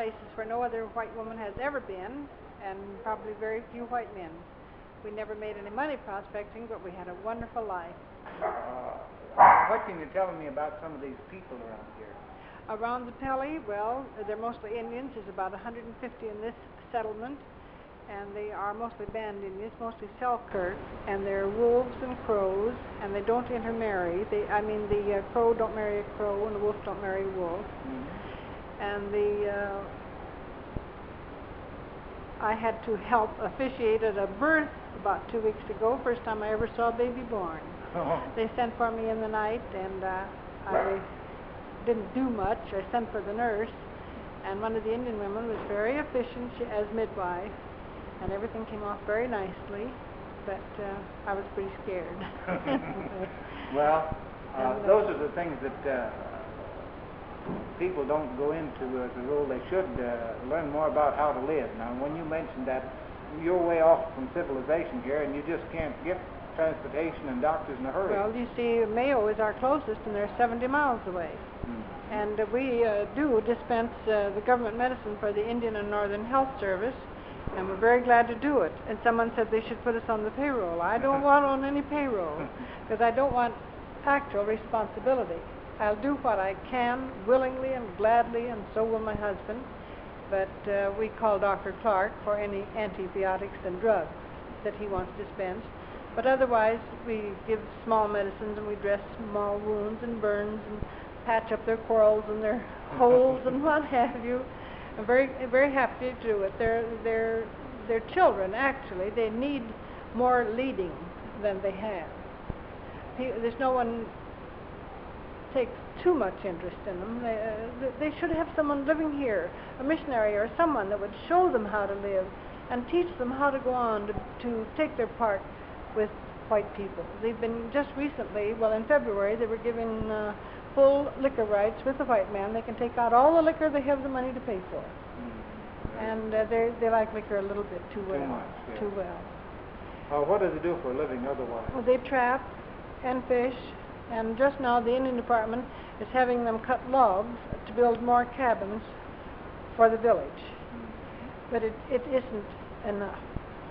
places where no other white woman has ever been, and probably very few white men. We never made any money prospecting, but we had a wonderful life. What can you tell me about some of these people around here? Around the Pelly, well, they're mostly Indians. There's about 150 in this settlement, and they are mostly band Indians, mostly Selkirk, and they're wolves and crows, and they don't intermarry. The crow don't marry a crow, and the wolf don't marry a wolf. Mm-hmm. And I had to help officiate at a birth about 2 weeks ago, first time I ever saw a baby born. Oh. They sent for me in the night, and I didn't do much. I sent for the nurse, and one of the Indian women was very efficient as midwife, and everything came off very nicely, but I was pretty scared. Well, those are the things that people don't go into as a rule. They should learn more about how to live. Now, when you mentioned that you're way off from civilization here, and you just can't get transportation and doctors in a hurry. Well, you see, Mayo is our closest, and they're 70 miles away. Mm-hmm. And we do dispense the government medicine for the Indian and Northern Health Service, and we're very glad to do it. And someone said they should put us on the payroll. I don't want on any payroll, because I don't want actual responsibility. I'll do what I can willingly and gladly, and so will my husband. But we call Dr. Clark for any antibiotics and drugs that he wants dispensed. But otherwise, we give small medicines, and we dress small wounds and burns and patch up their quarrels and their holes and what have you. I'm very, very happy to do it. They're children, actually. They need more leading than they have. There's no one takes too much interest in them. They should have someone living here, a missionary or someone that would show them how to live and teach them how to go on to take their part with white people. They've been just recently, well, in February, they were giving full liquor rights with the white man. They can take out all the liquor they have the money to pay for. Mm-hmm. And they like liquor a little bit too well. Too much, yeah. Too well. What do they do for a living otherwise? Well, they trap and fish, and just now the Indian Department is having them cut logs to build more cabins for the village. Mm-hmm. But it isn't enough.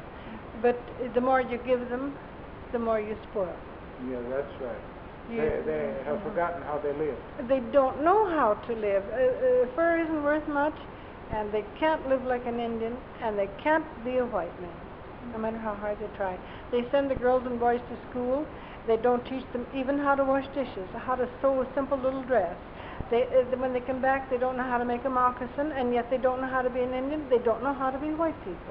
But the more you give them, the more you spoil. Yeah, that's right. They have forgotten how they live. They don't know how to live. Fur isn't worth much, and they can't live like an Indian, and they can't be a white man, no matter how hard they try. They send the girls and boys to school. They don't teach them even how to wash dishes, how to sew a simple little dress. When they come back, they don't know how to make a moccasin, and yet they don't know how to be an Indian. They don't know how to be white people.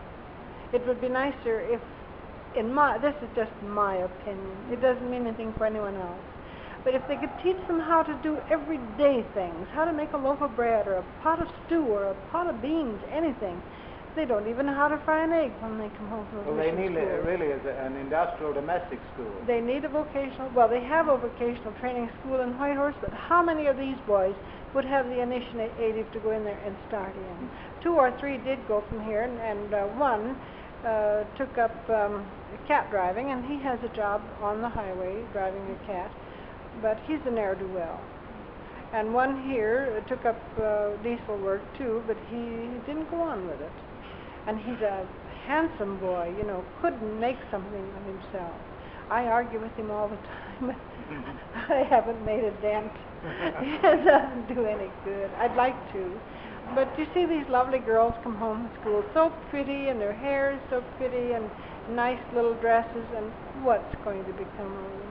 It would be nicer if, this is just my opinion, it doesn't mean anything for anyone else, but if they could teach them how to do everyday things, how to make a loaf of bread or a pot of stew or a pot of beans, anything. They don't even know how to fry an egg when they come home from school. Well, they need really is an industrial domestic school. They need a they have a vocational training school in Whitehorse, but how many of these boys would have the initiative to go in there and start in? 2 or 3 did go from here, and one took up cat driving, and he has a job on the highway driving a cat, but he's a ne'er-do-well. And one here took up diesel work too, but he didn't go on with it. And he's a handsome boy, couldn't make something of himself. I argue with him all the time, but I haven't made a dent. It doesn't do any good. I'd like to. But you see these lovely girls come home from school, so pretty, and their hair is so pretty, and nice little dresses, and what's going to become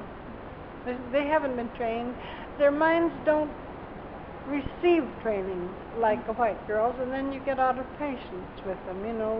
of them? They haven't been trained. Their minds don't receive training like the white girls, and then you get out of patience with them,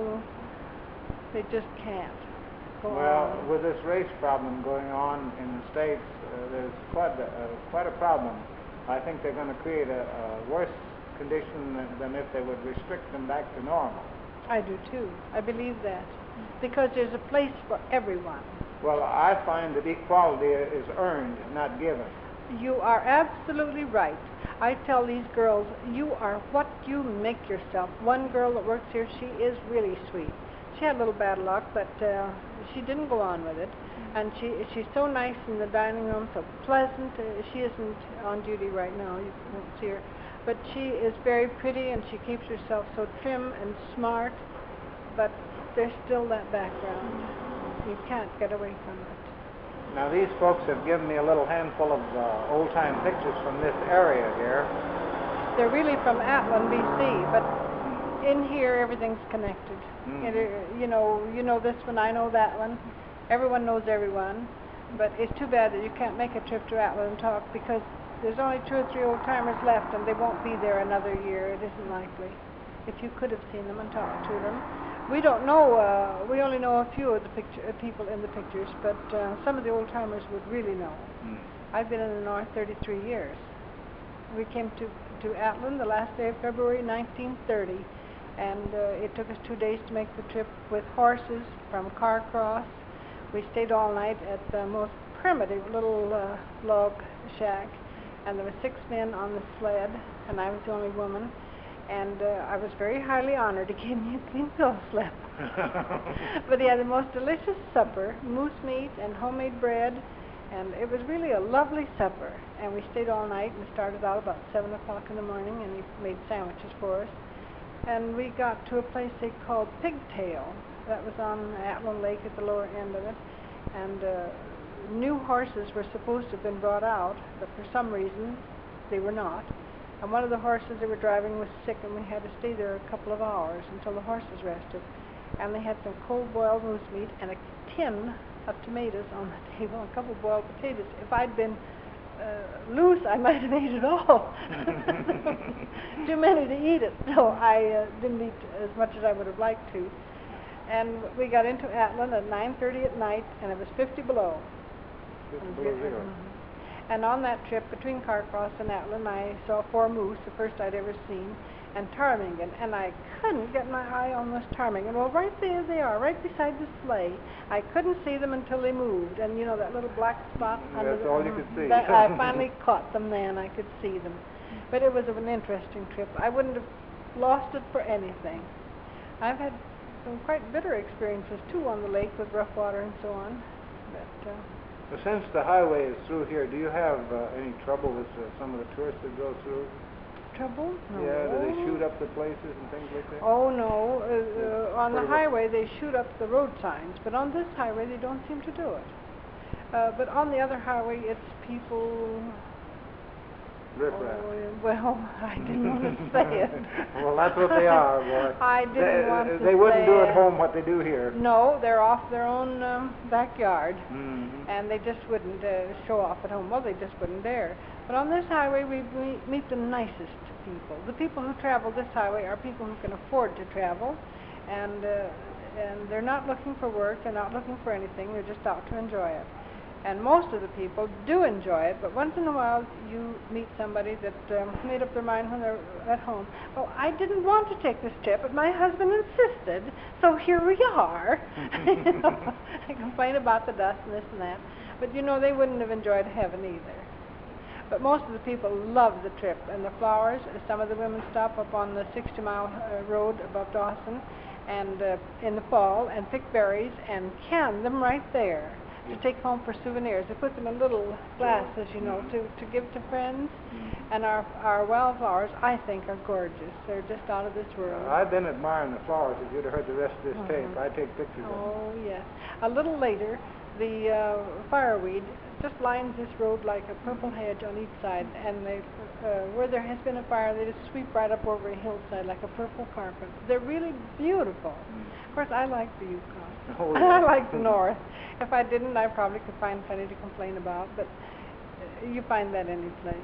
They just can't go on. Well, with this race problem going on in the States, there's quite a problem. I think they're going to create a worse condition than if they would restrict them back to normal. I do too. I believe that. Because there's a place for everyone. Well, I find that equality is earned, not given. You are absolutely right. I tell these girls, you are what you make yourself. One girl that works here, she is really sweet. She had a little bad luck, but she didn't go on with it. And she's so nice in the dining room, so pleasant. She isn't on duty right now. You won't see her. but she is very pretty and she keeps herself so trim and smart, but there's still that background. You can't get away from it. Now these folks have given me a little handful of old-time pictures from this area here. They're really from Atlin, BC, but in here everything's connected. You know this one, I know that one. Everyone knows everyone, but it's too bad that you can't make a trip to Atlin and talk, because there's only 2 or 3 old-timers left and they won't be there another year. It isn't likely. If you could have seen them and talked to them. We don't know, we only know a few of the people in the pictures, but some of the old-timers would really know. I've been in the North 33 years. We came to Atlin the last day of February 1930, and it took us 2 days to make the trip with horses from Carcross. We stayed all night at the most primitive little log shack, and there were 6 men on the sled, and I was the only woman. And I was very highly honored. He gave me a clean pillow slip. But he had the most delicious supper, moose meat and homemade bread, and it was really a lovely supper. And we stayed all night and started out about 7 o'clock in the morning, and he made sandwiches for us. And we got to a place they called Pigtail. That was on Atlin Lake at the lower end of it. And new horses were supposed to have been brought out, but for some reason they were not. And one of the horses they were driving was sick, and we had to stay there a couple of hours until the horses rested. And they had some cold-boiled moose meat and a tin of tomatoes on the table, and a couple of boiled potatoes. If I'd been loose, I might have ate it all. Too many to eat it, so I didn't eat as much as I would have liked to. And we got into Atlin at 9:30 at night, and it was 50 below. 50 below zero. And on that trip between Carcross and Atlin, I saw 4 moose, the first I'd ever seen, and ptarmigan, and I couldn't get my eye on those ptarmigan. Well, right there they are, right beside the sleigh. I couldn't see them until they moved, and you know that little black spot under That's all you could see. I finally caught them then. I could see them. But it was an interesting trip. I wouldn't have lost it for anything. I've had some quite bitter experiences too on the lake with rough water and so on. But since the highway is through here, do you have any trouble with some of the tourists that go through? Trouble? No. Yeah, do they shoot up the places and things like that? Oh, no. On the highway, they shoot up the road signs, but on this highway, they don't seem to do it. But on the other highway, it's people... Riff-raff. Well, I didn't want to say it. Well, that's what they are, boy. I didn't want to say it. They wouldn't do at home what they do here. No, they're off their own backyard, and they just wouldn't show off at home. Well, they just wouldn't dare. But on this highway, we meet the nicest people. The people who travel this highway are people who can afford to travel, and they're not looking for work, they're not looking for anything, they're just out to enjoy it. And most of the people do enjoy it, but once in a while you meet somebody that made up their mind when they're at home. Well, I didn't want to take this trip, but my husband insisted, so here we are. I complain about the dust and this and that, but you know, they wouldn't have enjoyed heaven either. But most of the people love the trip, and the flowers. Some of the women stop up on the 60-mile road above Dawson and in the fall and pick berries and can them right there to take home for souvenirs. They put them in little glasses, you know, to give to friends. And our wildflowers, I think, are gorgeous. They're just out of this world. I've been admiring the flowers. If you'd have heard the rest of this tape, I take pictures of them. Oh, yes. A little later, the fireweed just lines this road like a purple hedge on each side, and they, where there has been a fire, they just sweep right up over a hillside like a purple carpet. They're really beautiful. Of course, I like the Yukon. Oh, yeah. I like the North. If I didn't, I probably could find plenty to complain about, but you find that any place.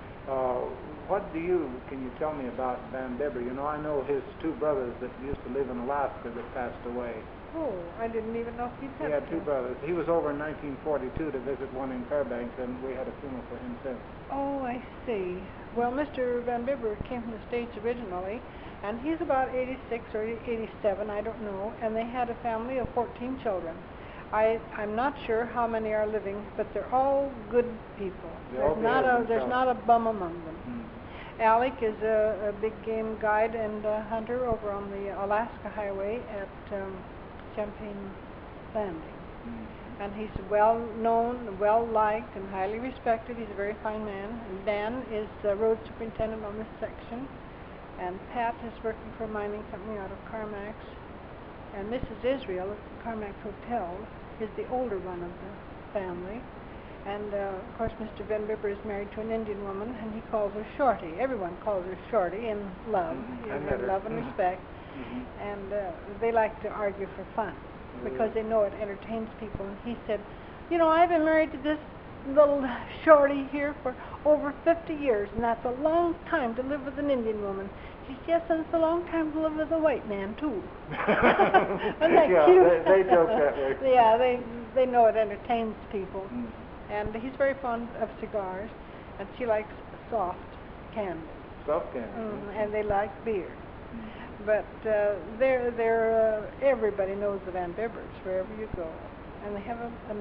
Can you tell me about Van Bibber? You know, I know his 2 brothers that used to live in Alaska that passed away. Oh, I didn't even know he He had 2 brothers. He was over in 1942 to visit one in Fairbanks, and we had a funeral for him since. Oh, I see. Well, Mr. Van Bibber came from the States originally, and he's about 86 or 87, I don't know, and they had a family of 14 children. I'm not sure how many are living, but they're all good people. There's not a bum among them. Alec is a big game guide and hunter over on the Alaska Highway at Champaign Landing. and he's well known, well liked, and highly respected. He's a very fine man. And Dan is the road superintendent on this section, and Pat is working for a mining company out of Carmax. And Mrs. Israel at the Carmax Hotel is the older one of the family. And, of course, Mr. Van Bibber is married to an Indian woman, and he calls her Shorty. Everyone calls her Shorty in love, in love and respect. And they like to argue for fun because they know it entertains people. And he said, you know, I've been married to this little Shorty here for over 50 years, and that's a long time to live with an Indian woman. She says, yes, and it's a long time to live with a white man, too. Isn't that cute? They joke that way. Yeah, they know it entertains people. And he's very fond of cigars, and she likes soft candy. Soft candy. And they like beer. But everybody knows the Van Bibbers wherever you go, and they have an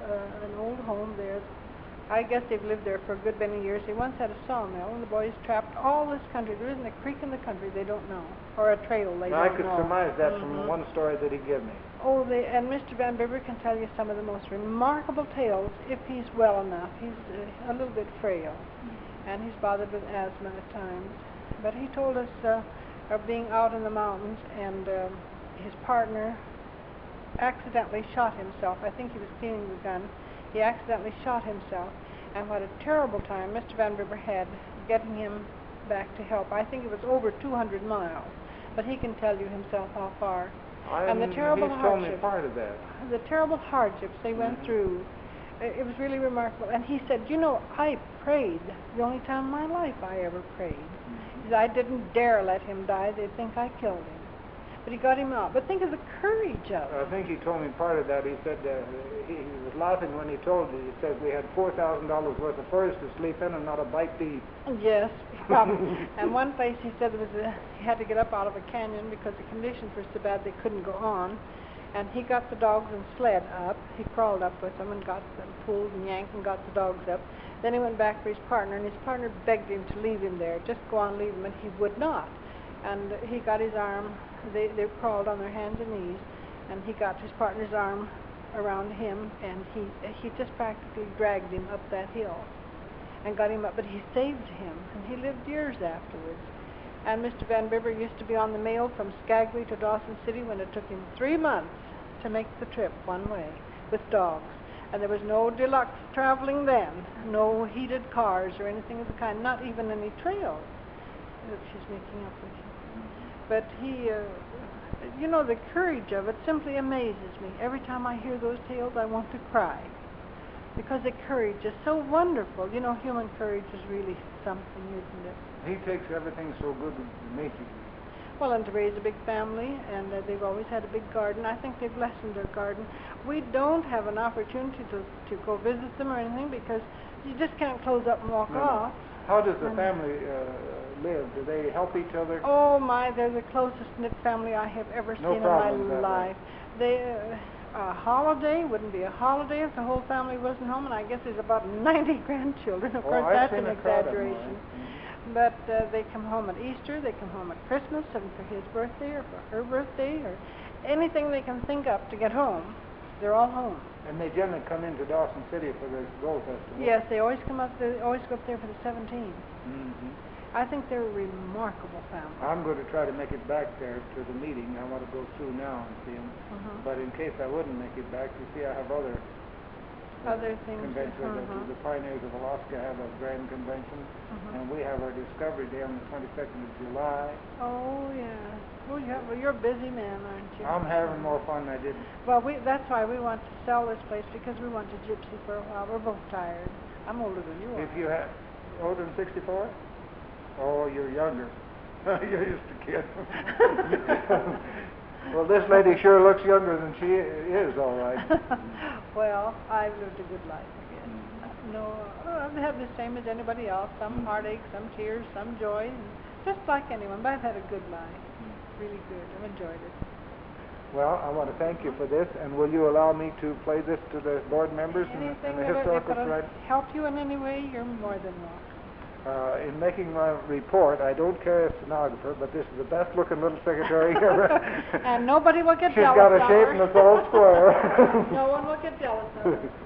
old home there. I guess they've lived there for a good many years. They once had a sawmill, and the boys trapped all this country. There isn't a creek in the country they don't know, or a trail they don't know. I could surmise that from one story that he gave me. Oh, and Mr. Van Bibber can tell you some of the most remarkable tales if he's well enough. He's a little bit frail, and he's bothered with asthma at times. But he told us of being out in the mountains, and his partner accidentally shot himself. I think he was cleaning the gun. He accidentally shot himself, and what a terrible time Mr. Van Bibber had getting him back to help. I think it was over 200 miles, but he can tell you himself how far. And the terrible he's hardships. Told me part of that. The terrible hardships they went through. It was really remarkable. And he said, you know, I prayed. The only time in my life I ever prayed. He said, I didn't dare let him die. They'd think I killed him. But he got him out. But think of the courage of it. I think he told me part of that. He said he was laughing when he told me. He said we had $4,000 worth of furs to sleep in and not a bite to eat. Yes, probably. And one place he said he had to get up out of a canyon because the conditions were so bad they couldn't go on. And he got the dogs and sled up. He crawled up with them and got them pulled and yanked and got the dogs up. Then he went back for his partner, and his partner begged him to leave him there. Just go on, leave him, and he would not. And he got his arm. They crawled on their hands and knees, and he got his partner's arm around him, and he just practically dragged him up that hill and got him up. But he saved him, and he lived years afterwards. And Mr. Van Bibber used to be on the mail from Skagway to Dawson City when it took him 3 months to make the trip one way with dogs. And there was no deluxe traveling then, no heated cars or anything of the kind, not even any trails. She's making up with you. But he, you know, the courage of it simply amazes me. Every time I hear those tales, I want to cry. Because the courage is so wonderful. You know, human courage is really something, isn't it? He takes everything so good to make it. Well, and to raise a big family, and they've always had a big garden. I think they've lessened their garden. We don't have an opportunity to go visit them or anything because you just can't close up and walk off. How does the family live? Do they help each other? Oh my, they're the closest knit family I have ever seen in my life. A holiday wouldn't be a holiday if the whole family wasn't home, and I guess there's about 90 grandchildren. Of course, that's an exaggeration. But they come home at Easter, they come home at Christmas, and for his birthday or for her birthday or anything they can think of to get home, they're all home. And they generally come into Dawson City for the Gold Festival. Yes, they always come up. They always go up there for the 17th. I think they're a remarkable family. I'm going to try to make it back there to the meeting. I want to go through now and see them. But in case I wouldn't make it back, you see, I have other things. Conventions. The Pioneers of Alaska have a grand convention, and we have our Discovery Day on the 22nd of July. Oh yeah. Well, you're a busy man, aren't you? I'm having more fun than I did. Well, that's why we want to sell this place, because we want to gypsy for a while. We're both tired. I'm older than you are. If you have older than 64? Oh, you're younger. You're just a kid. Well, this lady sure looks younger than she is, all right. Well, I've lived a good life, I guess. No, I've had the same as anybody else. Some heartache, some tears, some joy, and just like anyone. But I've had a good life. Really good. I've enjoyed it. Well, I want to thank you for this, and will you allow me to play this to the board members and the Historical Society? Help you in any way, you're more than welcome. in making my report, I don't carry a stenographer, but this is the best-looking little secretary ever. And nobody will get She's jealous got a of shape her. and it's all square. No one will get jealous of her.